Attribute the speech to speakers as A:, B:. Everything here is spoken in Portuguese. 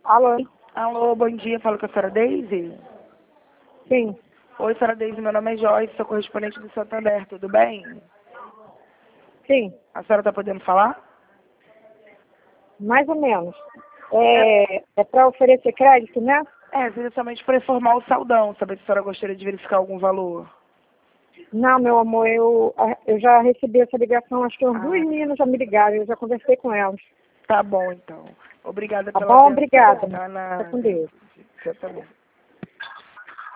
A: Alô?
B: Alô, bom dia, falo com a senhora Deise.
A: Sim,
B: Oi, senhora Deise, meu nome é Joyce, sou correspondente do Santander, tudo bem?
A: sim,
B: A senhora está podendo falar?
A: mais ou menos. É para oferecer crédito, né?
B: Seria somente para informar o saldão, saber se a senhora gostaria de verificar algum valor.
A: Não, meu amor, eu já recebi essa ligação, acho que umas duas meninas já me ligaram, eu já conversei com elas.
B: Tá bom, então. Obrigada
A: Tá
B: pela
A: bom?
B: atenção.
A: Obrigada.
B: Tá
A: Fica
B: nada.
A: com Deus.
B: Você também.